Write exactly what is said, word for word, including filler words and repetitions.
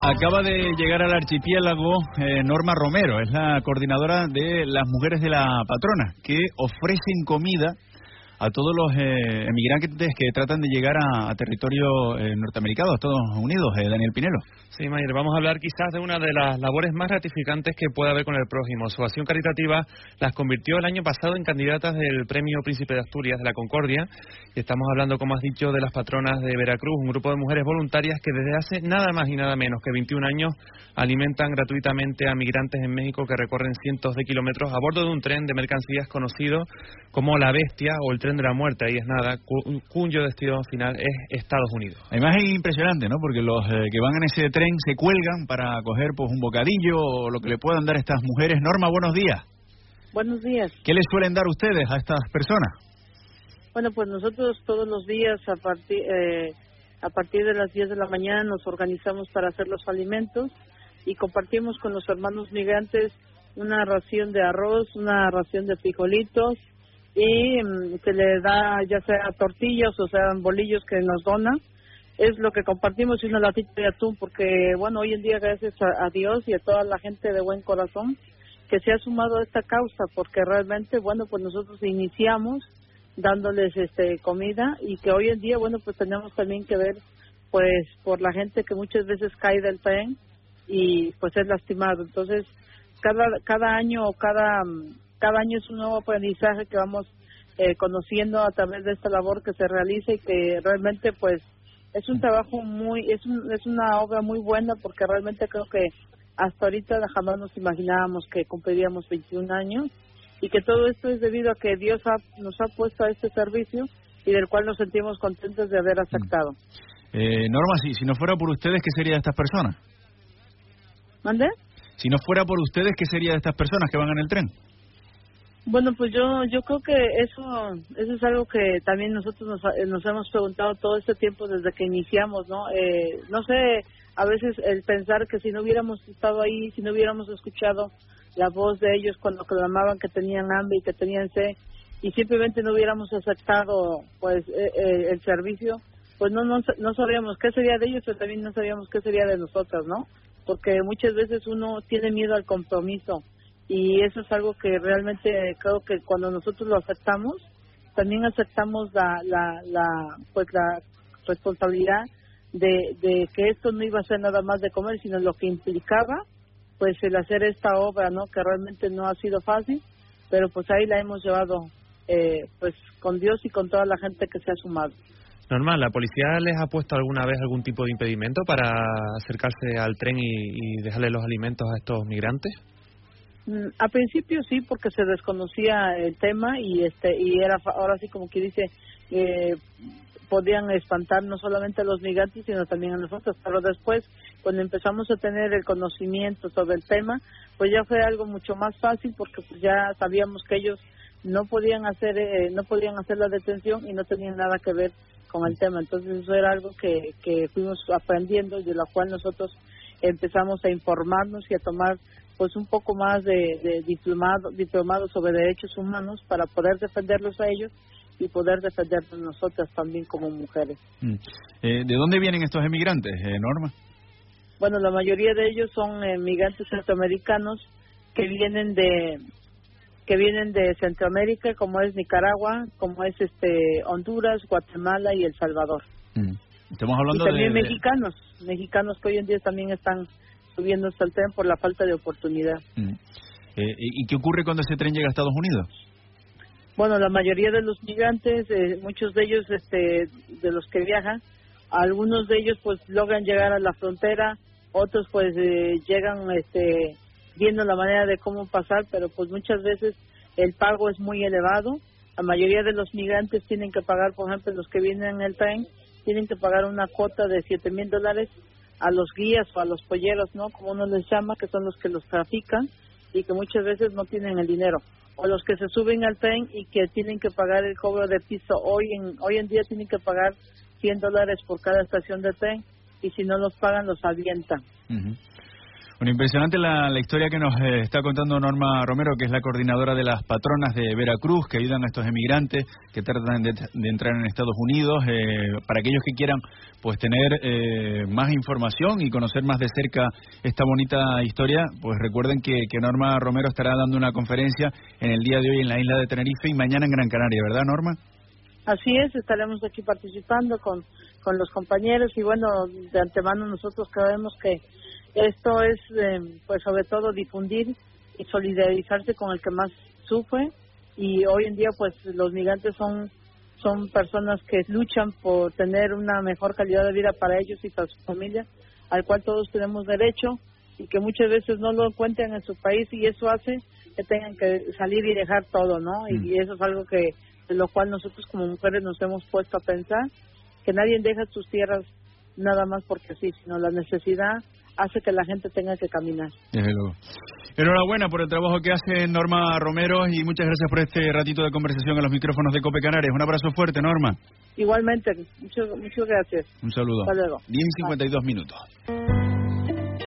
Acaba de llegar al archipiélago eh, Norma Romero, es la coordinadora de las mujeres de la patrona, que ofrecen comida a todos los eh, emigrantes que tratan de llegar a, a territorio eh, norteamericano, a Estados Unidos. Eh, Daniel Pinelo. Sí, Mayer, vamos a hablar quizás de una de las labores más gratificantes que puede haber con el prójimo. Su acción caritativa las convirtió el año pasado en candidatas del Premio Príncipe de Asturias de la Concordia. Y estamos hablando, como has dicho, de las patronas de Veracruz, un grupo de mujeres voluntarias que desde hace nada más y nada menos que veintiún años alimentan gratuitamente a migrantes en México que recorren cientos de kilómetros a bordo de un tren de mercancías conocido como La Bestia o el Tren de la Muerte. Ahí es nada, cu cuyo destino final es Estados Unidos. La imagen es impresionante, ¿no? Porque los eh, que van en ese tren se cuelgan para coger pues un bocadillo o lo que le puedan dar a estas mujeres. Norma, buenos días. Buenos días. ¿Qué les suelen dar ustedes a estas personas? Bueno, pues nosotros todos los días a partir eh, a partir de las diez de la mañana nos organizamos para hacer los alimentos y compartimos con los hermanos migrantes una ración de arroz, una ración de frijolitos y mmm, se le da ya sea tortillas o sea bolillos que nos dona. Es lo que compartimos y una latita de atún, porque bueno, hoy en día gracias a, a Dios y a toda la gente de buen corazón que se ha sumado a esta causa, porque realmente, bueno, pues nosotros iniciamos dándoles este comida y que hoy en día, bueno, pues tenemos también que ver pues por la gente que muchas veces cae del tren y pues es lastimado. Entonces, cada cada año o cada cada año es un nuevo aprendizaje que vamos eh, conociendo a través de esta labor que se realiza y que realmente pues es un trabajo muy, es, un, es una obra muy buena, porque realmente creo que hasta ahorita jamás nos imaginábamos que cumpliríamos veintiún años y que todo esto es debido a que Dios ha, nos ha puesto a este servicio y del cual nos sentimos contentos de haber aceptado. Eh, Norma, si, si no fuera por ustedes, ¿qué sería de estas personas? ¿Mande? Si no fuera por ustedes, ¿qué sería de estas personas que van en el tren? Bueno, pues yo yo creo que eso eso es algo que también nosotros nos, nos hemos preguntado todo este tiempo desde que iniciamos, ¿no? Eh, no sé, a veces el pensar que si no hubiéramos estado ahí, si no hubiéramos escuchado la voz de ellos cuando clamaban que tenían hambre y que tenían sed y simplemente no hubiéramos aceptado pues eh, eh, el servicio, pues no, no no sabríamos qué sería de ellos, pero también no sabíamos qué sería de nosotras, ¿no? Porque muchas veces uno tiene miedo al compromiso. Y eso es algo que realmente creo que cuando nosotros lo aceptamos, también aceptamos la la, la pues la responsabilidad de, de que esto no iba a ser nada más de comer, sino lo que implicaba pues el hacer esta obra, ¿no? Que realmente no ha sido fácil, pero pues ahí la hemos llevado eh, pues con Dios y con toda la gente que se ha sumado. Normal, ¿la policía les ha puesto alguna vez algún tipo de impedimento para acercarse al tren y, y dejarle los alimentos a estos migrantes? A principio sí, porque se desconocía el tema y este y era ahora sí como que dice eh, podían espantar no solamente a los migrantes sino también a nosotros, pero después cuando empezamos a tener el conocimiento sobre el tema, pues ya fue algo mucho más fácil, porque pues ya sabíamos que ellos no podían hacer eh, no podían hacer la detención y no tenían nada que ver con el tema. Entonces eso era algo que que fuimos aprendiendo y de lo cual nosotros empezamos a informarnos y a tomar pues un poco más de, de diplomado, diplomado sobre derechos humanos para poder defenderlos a ellos y poder defendernos nosotras también como mujeres. Mm. Eh, ¿De dónde vienen estos emigrantes, eh, Norma? Bueno, la mayoría de ellos son emigrantes centroamericanos que vienen de que vienen de Centroamérica, como es Nicaragua, como es este Honduras, Guatemala y El Salvador. Mm. Estamos hablando y también de, mexicanos, de... mexicanos que hoy en día también están subiendo hasta el tren por la falta de oportunidad. Mm. Eh, ¿Y qué ocurre cuando ese tren llega a Estados Unidos? Bueno, la mayoría de los migrantes, eh, muchos de ellos, este, de los que viajan, algunos de ellos pues logran llegar a la frontera, otros pues eh, llegan este, viendo la manera de cómo pasar, pero pues muchas veces el pago es muy elevado. La mayoría de los migrantes tienen que pagar, por ejemplo, los que vienen en el tren, tienen que pagar una cuota de siete mil dólares a los guías o a los polleros, ¿no? Como uno les llama, que son los que los trafican y que muchas veces no tienen el dinero. O los que se suben al tren y que tienen que pagar el cobro de piso. Hoy en hoy en día tienen que pagar cien dólares por cada estación de tren y si no los pagan los avientan. Uh-huh. Bueno, impresionante la, la historia que nos eh, está contando Norma Romero, que es la coordinadora de las patronas de Veracruz, que ayudan a estos emigrantes que tratan de, de entrar en Estados Unidos. Eh, para aquellos que quieran pues tener eh, más información y conocer más de cerca esta bonita historia, pues recuerden que, que Norma Romero estará dando una conferencia en el día de hoy en la isla de Tenerife y mañana en Gran Canaria, ¿verdad, Norma? Así es, estaremos aquí participando con, con los compañeros y bueno, de antemano nosotros creemos que esto es, eh, pues sobre todo difundir y solidarizarse con el que más sufre, y hoy en día pues los migrantes son son personas que luchan por tener una mejor calidad de vida para ellos y para su familia, al cual todos tenemos derecho y que muchas veces no lo encuentran en su país, y eso hace que tengan que salir y dejar todo, ¿no? Mm. Y eso es algo que de lo cual nosotros como mujeres nos hemos puesto a pensar, que nadie deja sus tierras nada más porque sí, sino la necesidad hace que la gente tenga que caminar. Desde luego. Enhorabuena por el trabajo que hace Norma Romero y muchas gracias por este ratito de conversación en los micrófonos de COPE Canarias. Un abrazo fuerte, Norma. Igualmente, muchas muchas gracias. Un saludo. Hasta luego. diez y cincuenta y dos minutos.